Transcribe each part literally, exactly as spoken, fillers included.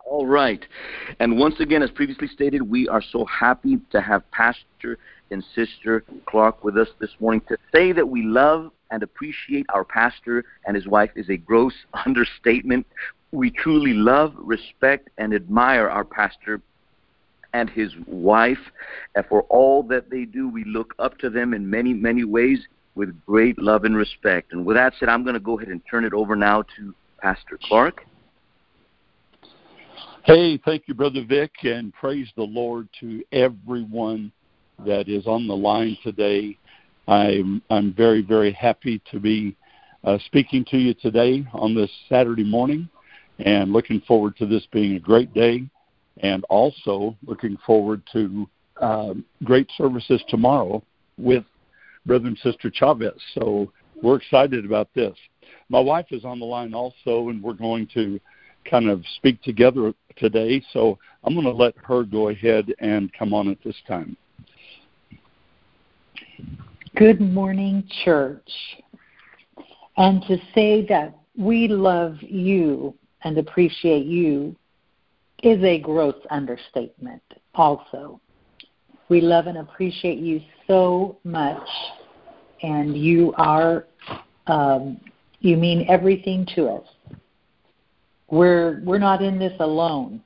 All right. And once again, as previously stated, we are so happy to have Pastor and Sister Clark with us this morning. To say that we love and appreciate our pastor and his wife is a gross understatement. We truly love, respect, and admire our pastor and his wife. And for all that they do, we look up to them in many, many ways with great love and respect. And with that said, I'm going to go ahead and turn it over now to Pastor Clark. Hey, thank you, Brother Vic, and praise the Lord to everyone that is on the line today. I'm I'm very, very happy to be uh, speaking to you today on this Saturday morning, and looking forward to this being a great day, and also looking forward to uh, great services tomorrow with Brother and Sister Chavez. So we're excited about this. My wife is on the line also, and we're going to kind of speak together today, so I'm going to let her go ahead and come on at this time. Good morning, church. And to say that we love you and appreciate you is a gross understatement also. We love and appreciate you so much, and you are, um, you mean everything to us. We're we're not in this alone.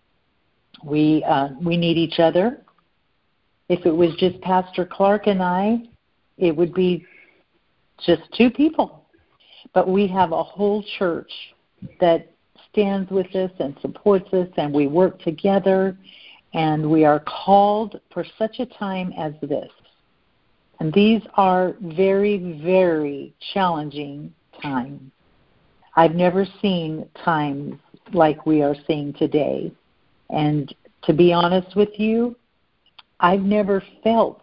We uh, we need each other. If it was just Pastor Clark and I, it would be just two people. But we have a whole church that stands with us and supports us, and we work together, and we are called for such a time as this. And these are very, very challenging times. I've never seen times like we are seeing today. And to be honest with you, I've never felt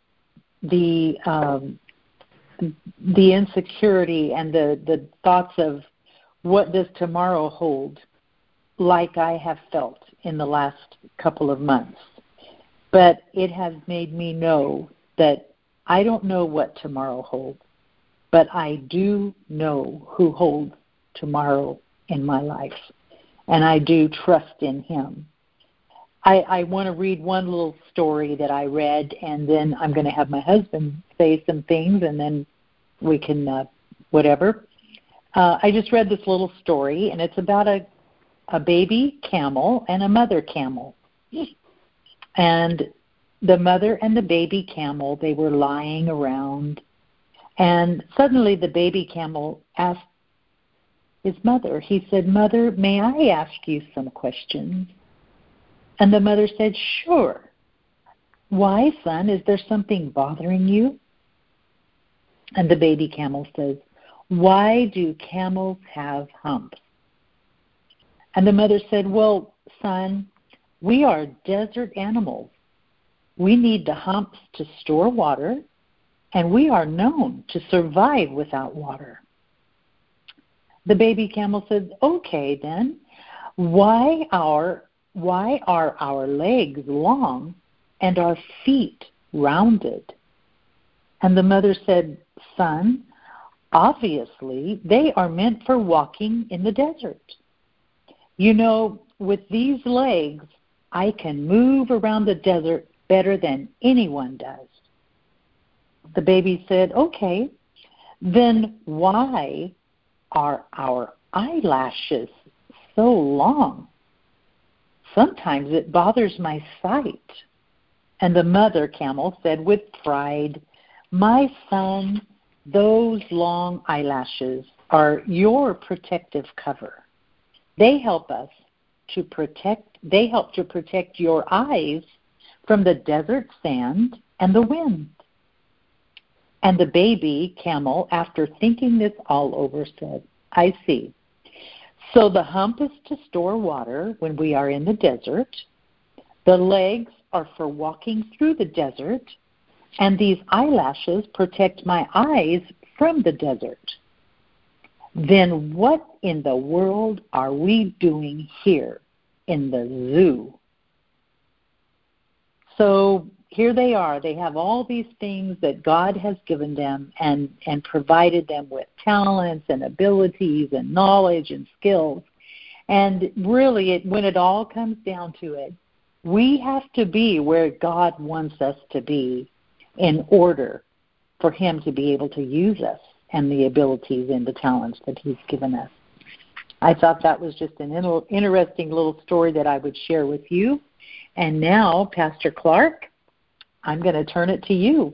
the um, the insecurity and the, the thoughts of what does tomorrow hold like I have felt in the last couple of months. But it has made me know that I don't know what tomorrow holds, but I do know who holds tomorrow in my life, and I do trust in him. I, I want to read one little story that I read, and then I'm going to have my husband say some things, and then we can, uh, whatever. Uh, I just read this little story, and it's about a, a baby camel and a mother camel. And the mother and the baby camel, they were lying around, and suddenly the baby camel asked his mother, he said, "Mother, may I ask you some questions?" And the mother said, "Sure." "Why, son, is there something bothering you?" And the baby camel says, "Why do camels have humps?" And the mother said, "Well, son, we are desert animals. We need the humps to store water, and we are known to survive without water." The baby camel said, "Okay, then, why are why are our legs long and our feet rounded?" And the mother said, "Son, obviously they are meant for walking in the desert. You know, with these legs, I can move around the desert better than anyone does." The baby said, "Okay, then why are our eyelashes so long? Sometimes it bothers my sight." And the mother camel said with pride, "My son, those long eyelashes are your protective cover. They help us to protect, they help to protect your eyes from the desert sand and the wind." And the baby camel, after thinking this all over, said, "I see. So the hump is to store water when we are in the desert. The legs are for walking through the desert. And these eyelashes protect my eyes from the desert. Then what in the world are we doing here in the zoo?" So here they are. They have all these things that God has given them and, and provided them with talents and abilities and knowledge and skills. And really, it, when it all comes down to it, we have to be where God wants us to be in order for him to be able to use us and the abilities and the talents that he's given us. I thought that was just an interesting little story that I would share with you. And now, Pastor Clark, I'm going to turn it to you.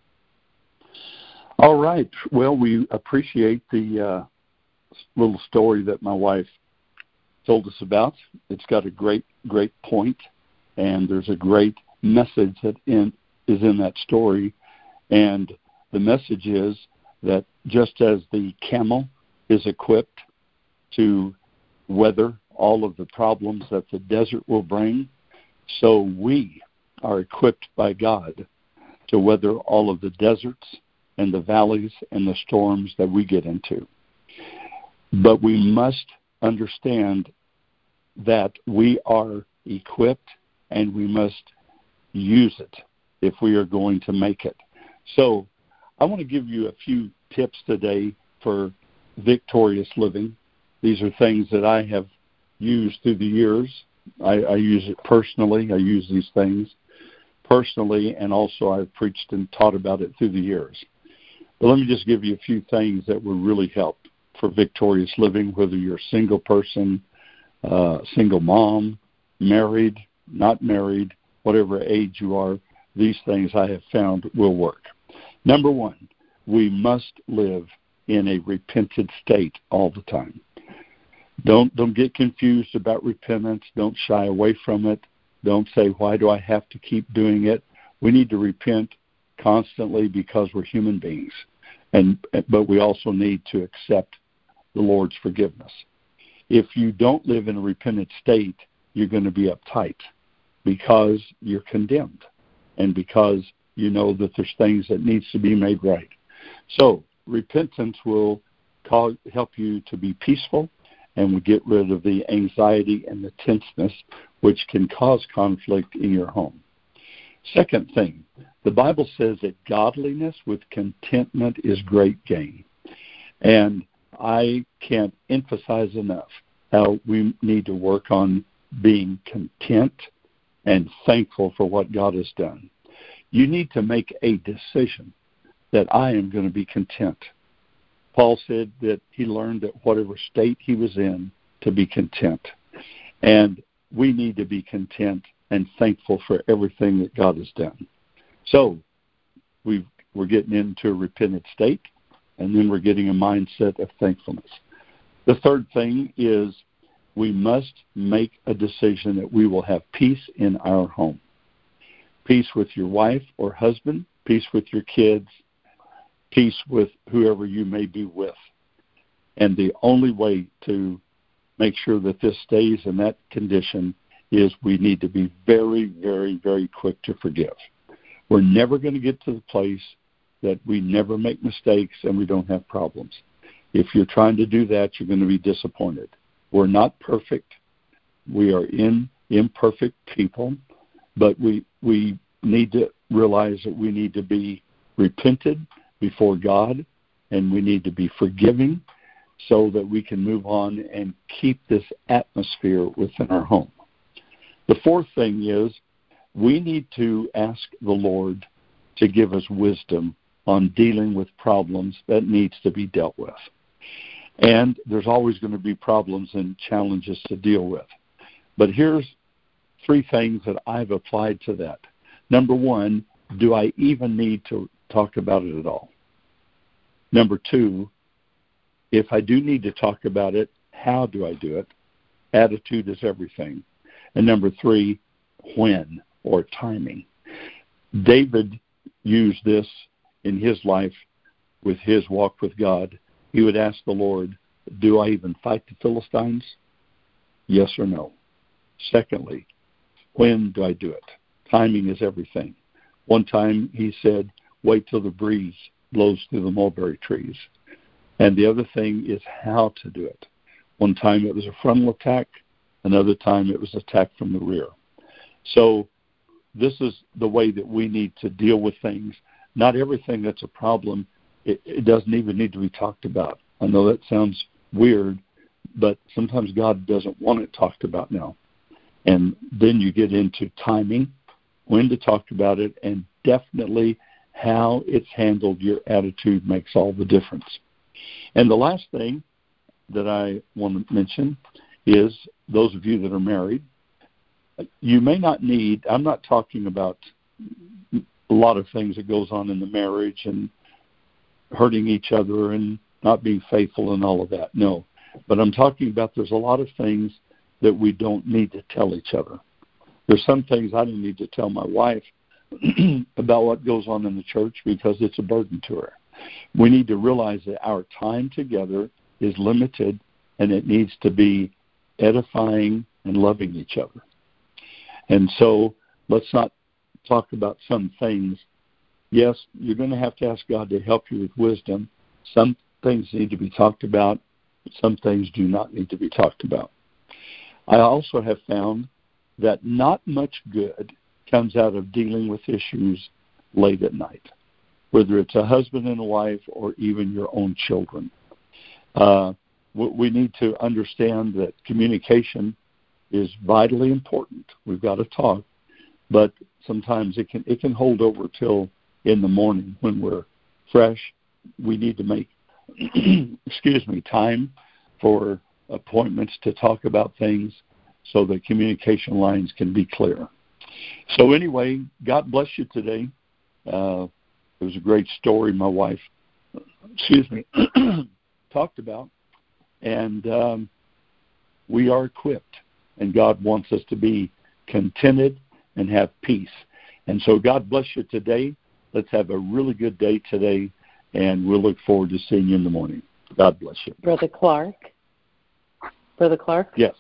All right. Well, we appreciate the uh, little story that my wife told us about. It's got a great, great point, and there's a great message that in, is in that story. And the message is that just as the camel is equipped to weather all of the problems that the desert will bring, so we are equipped by God to weather all of the deserts and the valleys and the storms that we get into. But we must understand that we are equipped and we must use it if we are going to make it. So I want to give you a few tips today for victorious living. These are things that I have used through the years. I, I use it personally. I use these things personally, and also I've preached and taught about it through the years. But let me just give you a few things that will really help for victorious living, whether you're a single person, uh, single mom, married, not married, whatever age you are. These things I have found will work. Number one, we must live in a repentant state all the time. Don't don't get confused about repentance. Don't shy away from it. Don't say, why do I have to keep doing it? We need to repent constantly because we're human beings. And but we also need to accept the Lord's forgiveness. If you don't live in a repentant state, you're going to be uptight because you're condemned and because you know that there's things that needs to be made right. So repentance will cause, help you to be peaceful, and will get rid of the anxiety and the tenseness which can cause conflict in your home. Second thing, the Bible says that godliness with contentment is great gain. And I can't emphasize enough how we need to work on being content and thankful for what God has done. You need to make a decision that I am going to be content. Paul said that he learned at whatever state he was in to be content. And we need to be content and thankful for everything that God has done. So we've, we're getting into a repentant state, and then we're getting a mindset of thankfulness. The third thing is we must make a decision that we will have peace in our home. Peace with your wife or husband, peace with your kids, peace with whoever you may be with. And the only way to make sure that this stays in that condition is we need to be very, very, very quick to forgive. We're never going to get to the place that we never make mistakes and we don't have problems. If you're trying to do that, you're going to be disappointed. We're not perfect. We are in imperfect people, but we we need to realize that we need to be repented before God, and we need to be forgiving so that we can move on and keep this atmosphere within our home. The fourth thing is we need to ask the Lord to give us wisdom on dealing with problems that needs to be dealt with. And there's always going to be problems and challenges to deal with. But here's three things that I've applied to that. Number one, do I even need to talk about it at all? Number two, if I do need to talk about it, how do I do it? Attitude is everything. And number three, when or timing. David used this in his life with his walk with God. He would ask the Lord, do I even fight the Philistines? Yes or no? Secondly, when do I do it? Timing is everything. One time he said, wait till the breeze blows through the mulberry trees. And the other thing is how to do it. One time it was a frontal attack. Another time it was attack from the rear. So this is the way that we need to deal with things. Not everything that's a problem, it, it doesn't even need to be talked about. I know that sounds weird, but sometimes God doesn't want it talked about now. And then you get into timing, when to talk about it, and definitely how it's handled. Your attitude makes all the difference. And the last thing that I want to mention is those of you that are married, you may not need, I'm not talking about a lot of things that goes on in the marriage and hurting each other and not being faithful and all of that. No. But I'm talking about there's a lot of things that we don't need to tell each other. There's some things I don't need to tell my wife about what goes on in the church because it's a burden to her. We need to realize that our time together is limited and it needs to be edifying and loving each other. And so let's not talk about some things. Yes, you're going to have to ask God to help you with wisdom. Some things need to be talked about. Some things do not need to be talked about. I also have found that not much good comes out of dealing with issues late at night, whether it's a husband and a wife or even your own children. Uh, we need to understand that communication is vitally important. We've got to talk, but sometimes it can it can hold over till in the morning when we're fresh. We need to make, excuse me, time for appointments to talk about things so that communication lines can be clear. So anyway, God bless you today. Uh, it was a great story my wife, excuse me, talked about. And um, we are equipped, and God wants us to be contented and have peace. And so God bless you today. Let's have a really good day today, and we'll look forward to seeing you in the morning. God bless you. Brother Clark? Brother Clark? Yes.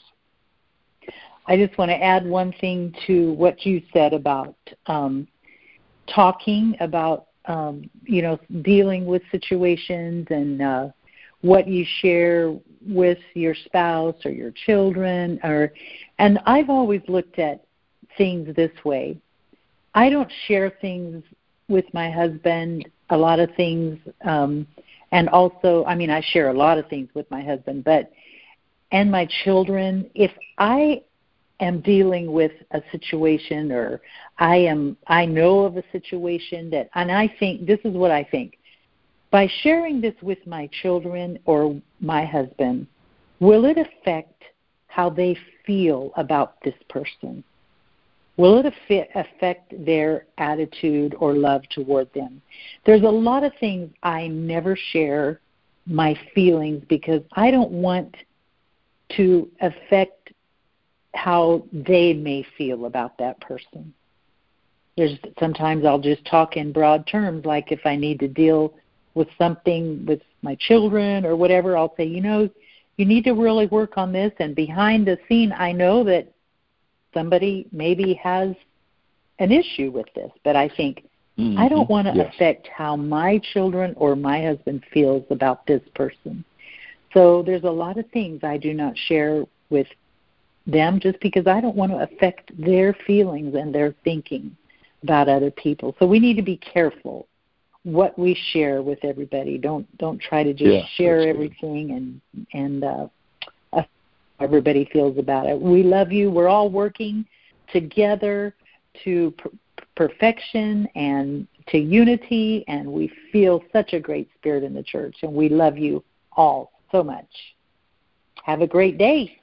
I just want to add one thing to what you said about um, talking about, um, you know, dealing with situations and uh, what you share with your spouse or your children. Or, and I've always looked at things this way. I don't share things with my husband, a lot of things, um, and also, I mean, I share a lot of things with my husband, but, and my children, if I am dealing with a situation or I am, I know of a situation that, and I think, this is what I think, by sharing this with my children or my husband, will it affect how they feel about this person? Will it affect their attitude or love toward them? There's a lot of things I never share my feelings because I don't want to affect how they may feel about that person. There's sometimes I'll just talk in broad terms, like if I need to deal with something with my children or whatever, I'll say, you know, you need to really work on this. And behind the scene, I know that somebody maybe has an issue with this, but I think mm-hmm. I don't want to yes. affect how my children or my husband feels about this person. So there's a lot of things I do not share with them just because I don't want to affect their feelings and their thinking about other people. So we need to be careful what we share with everybody. Don't don't try to just yeah, share everything and and uh, everybody feels about it. We love you. We're all working together to per- perfection and to unity, and we feel such a great spirit in the church, and we love you all so much. Have a great day.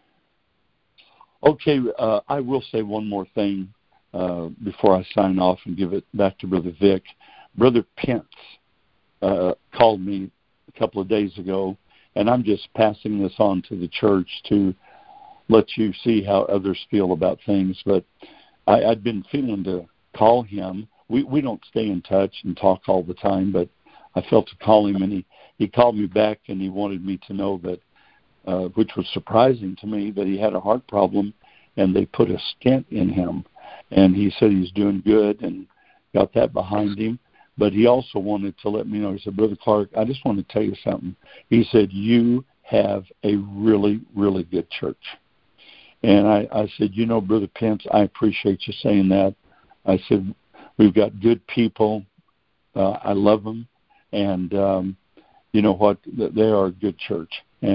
Okay, uh, I will say one more thing uh, before I sign off and give it back to Brother Vic. Brother Pence uh, called me a couple of days ago, and I'm just passing this on to the church to let you see how others feel about things. But I, I'd been feeling to call him. We we don't stay in touch and talk all the time, but I felt to call him, and he, he called me back, and he wanted me to know that, uh, which was surprising to me, that he had a heart problem, and they put a stent in him. And he said he's doing good and got that behind him. But he also wanted to let me know, he said, Brother Clark, I just want to tell you something. He said, you have a really, really good church. And I, I said, you know, Brother Pence, I appreciate you saying that. I said, we've got good people. Uh, I love them. And um, you know what? They are a good church. And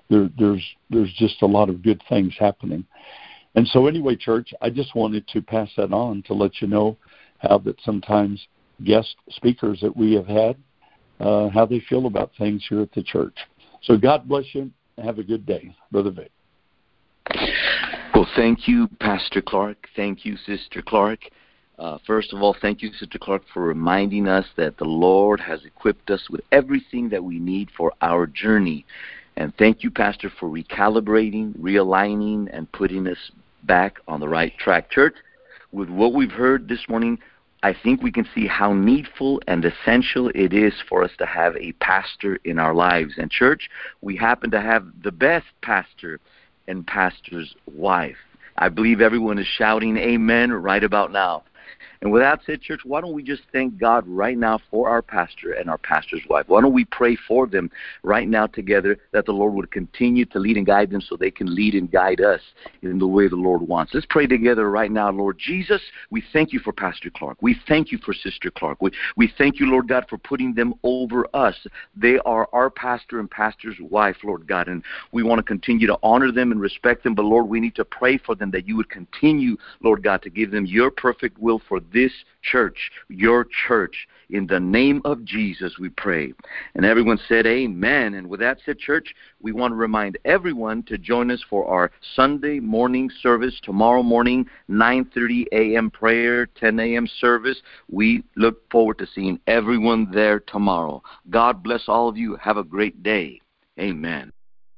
there, there's there's just a lot of good things happening. And so anyway, church, I just wanted to pass that on to let you know how that sometimes guest speakers that we have had, uh, how they feel about things here at the church. So God bless you. Have a good day. Brother Vic. Well, thank you, Pastor Clark. Thank you, Sister Clark. Uh, first of all, thank you, Sister Clark, for reminding us that the Lord has equipped us with everything that we need for our journey. And thank you, Pastor, for recalibrating, realigning, and putting us back on the right track. Church, with what we've heard this morning, I think we can see how needful and essential it is for us to have a pastor in our lives. And church, we happen to have the best pastor and pastor's wife. I believe everyone is shouting amen right about now. And with that said, church, why don't we just thank God right now for our pastor and our pastor's wife? Why don't we pray for them right now together that the Lord would continue to lead and guide them so they can lead and guide us in the way the Lord wants. Let's pray together right now. Lord Jesus, we thank you for Pastor Clark. We thank you for Sister Clark. We, we thank you, Lord God, for putting them over us. They are our pastor and pastor's wife, Lord God, and we want to continue to honor them and respect them. But, Lord, we need to pray for them that you would continue, Lord God, to give them your perfect will for this church, your church. In the name of Jesus, we pray. And everyone said amen. And with that said, church, we want to remind everyone to join us for our Sunday morning service tomorrow morning, nine thirty a.m. prayer, ten a.m. service. We look forward to seeing everyone there tomorrow. God bless all of you. Have a great day. Amen.